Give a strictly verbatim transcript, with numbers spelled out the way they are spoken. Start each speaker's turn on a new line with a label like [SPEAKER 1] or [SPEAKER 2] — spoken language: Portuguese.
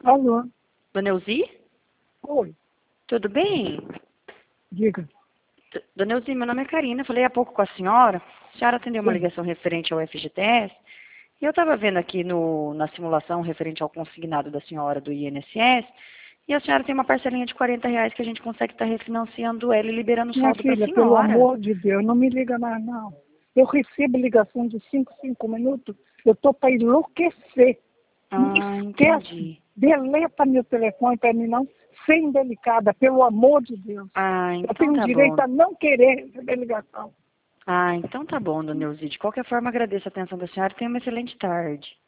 [SPEAKER 1] Alô?
[SPEAKER 2] Dona Elzi?
[SPEAKER 1] Oi,
[SPEAKER 2] Tudo bem?
[SPEAKER 1] diga.
[SPEAKER 2] D- Dona Elzi, meu nome é Karina. Falei há pouco com a senhora. A senhora atendeu uma
[SPEAKER 1] Sim.
[SPEAKER 2] ligação referente ao F G T S. E eu estava vendo aqui no, na simulação referente ao consignado da senhora do I N S S. E a senhora tem uma parcelinha de quarenta reais que a gente consegue estar refinanciando ela e liberando o
[SPEAKER 1] Minha
[SPEAKER 2] saldo para a
[SPEAKER 1] filha, pelo
[SPEAKER 2] senhora.
[SPEAKER 1] amor de Deus, não me liga mais, não. Eu recebo ligação de cinco, cinco minutos, eu tô para enlouquecer.
[SPEAKER 2] Ah,
[SPEAKER 1] Esquece,
[SPEAKER 2] entendi.
[SPEAKER 1] deleta meu telefone para mim, não. Ser indelicada, pelo amor de Deus.
[SPEAKER 2] Ah,
[SPEAKER 1] Eu
[SPEAKER 2] então
[SPEAKER 1] tenho
[SPEAKER 2] tá
[SPEAKER 1] direito
[SPEAKER 2] bom.
[SPEAKER 1] a não querer receber ligação.
[SPEAKER 2] Ah, então tá bom, Dona Elzi. De qualquer forma, agradeço a atenção da senhora e tenha uma excelente tarde.